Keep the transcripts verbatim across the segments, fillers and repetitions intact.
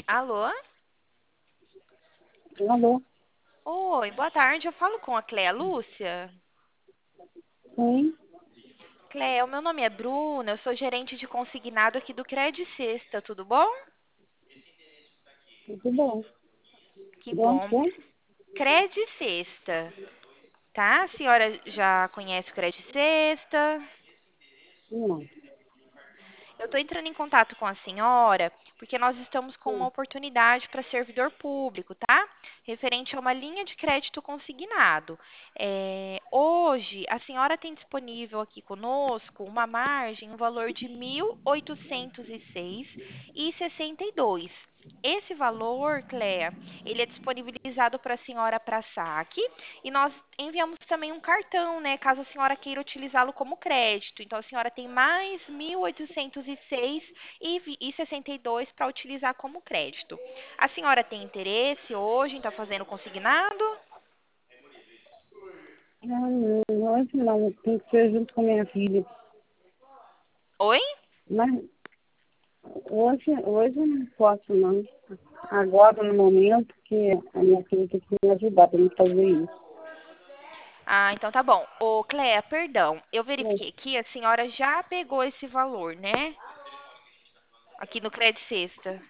Alô? Alô? Oi, boa tarde. Eu falo com a Cléa Lúcia. Sim, Cléa, o meu nome é Bruna, eu sou gerente de consignado aqui do Cred Sexta, tudo bom? tudo bom. Que De onde bom. que é? Cred Sexta, tá? A senhora já conhece o Cred Sexta? Não. Eu estou entrando em contato com a senhora porque nós estamos com uma Sim. oportunidade para servidor público, tá? Referente a uma linha de crédito consignado. É, hoje, a senhora tem disponível aqui conosco uma margem, um valor de mil oitocentos e seis e sessenta e dois. Esse valor, Cléa, ele é disponibilizado para a senhora para saque e nós enviamos também um cartão, né, caso a senhora queira utilizá-lo como crédito. Então, a senhora tem mais mil oitocentos e seis e sessenta e dois para utilizar como crédito. A senhora tem interesse hoje em estar fazendo consignado? Não, não, hoje não. Tem que ser junto com a minha filha. Oi? Mas hoje, hoje eu não posso, não. Agora, no momento, que a minha filha tem que me ajudar para me fazer isso. Ah, então tá bom. Ô, Cléa, perdão. Eu Mas, verifiquei que a senhora já pegou esse valor, né? Aqui no Credit Sexta.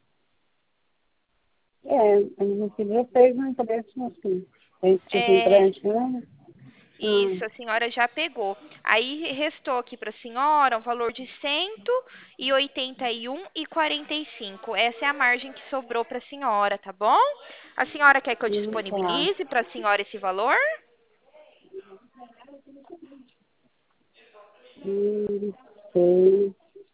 é, a minha filha fez um empréstimo assim. A gente tinha um É, empréstimo, né? isso, a Ah, senhora já pegou. Aí restou aqui para a senhora um valor de cento e oitenta e um e quarenta e cinco. Essa é a margem que sobrou para a senhora, tá bom? A senhora quer que eu não tá. disponibilize para a senhora esse valor? Hum, sei.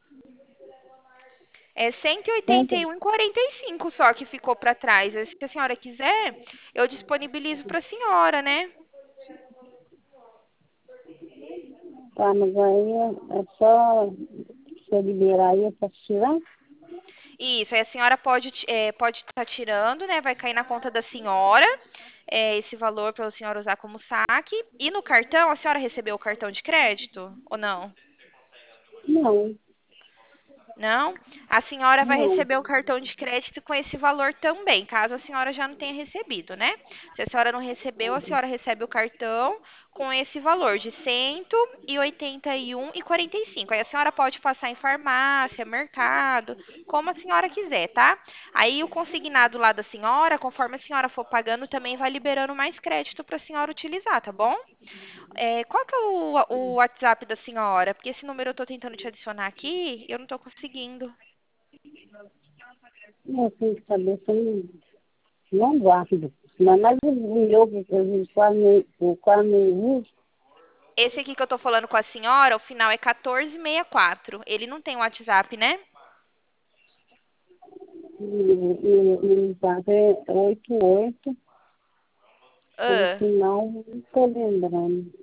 É cento e oitenta e Quanto? um e quarenta e cinco só que ficou para trás. Se a senhora quiser, eu disponibilizo para a senhora, né? Tá, mas aí é, é só você liberar aí para tirar? Isso, aí a senhora pode é, pode estar tirando, né? Vai cair na conta da senhora, é, esse valor para a senhora usar como saque. E no cartão, a senhora recebeu o cartão de crédito ou não? Não, Não? A senhora vai não. receber o cartão de crédito com esse valor também, caso a senhora já não tenha recebido, né? Se a senhora não recebeu, a senhora recebe o cartão com esse valor de cento e oitenta e um e quarenta e cinco. Aí a senhora pode passar em farmácia, mercado, como a senhora quiser, tá? Aí o consignado lá da senhora, conforme a senhora for pagando, também vai liberando mais crédito para a senhora utilizar, tá bom? É, qual que é o, o WhatsApp da senhora? Porque esse número eu tô tentando te adicionar aqui e eu não tô conseguindo. Não tenho que saber se eu não, não guardo. Não é mais o meu, que a gente quase nem, eu quase nem uso. Esse aqui que eu tô falando com a senhora, o final é quatorze sessenta e quatro. Ele não tem WhatsApp, né? E, e, e o quatro é oito oito, o Ah, final não estou lembrando.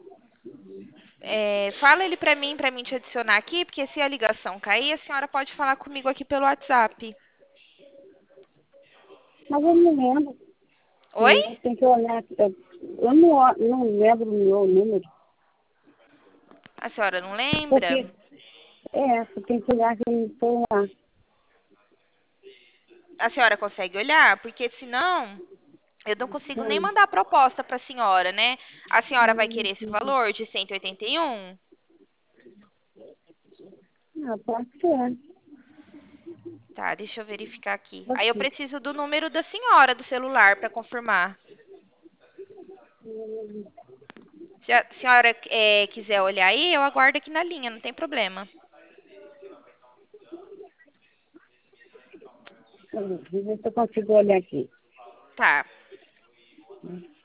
é, fala ele pra mim, pra mim te adicionar aqui, porque se a ligação cair, a senhora pode falar comigo aqui pelo WhatsApp. Mas eu não lembro. Oi? Eu tenho que olhar. Eu, eu não, ó- não lembro o meu número. A senhora não lembra? Porque, é, você tem que olhar aqui no celular. A senhora consegue olhar? Porque senão eu não consigo nem Hum, mandar a proposta pra senhora, né? A senhora vai hum, querer esse hum. valor de cento e oitenta e um? Ah, pode ser. Tá, deixa eu verificar aqui. Pode Aí eu ser. preciso do número da senhora do celular para confirmar. Se a senhora é, quiser olhar aí, eu aguardo aqui na linha, não tem problema. Deixa eu ver se eu consigo olhar aqui. Tá.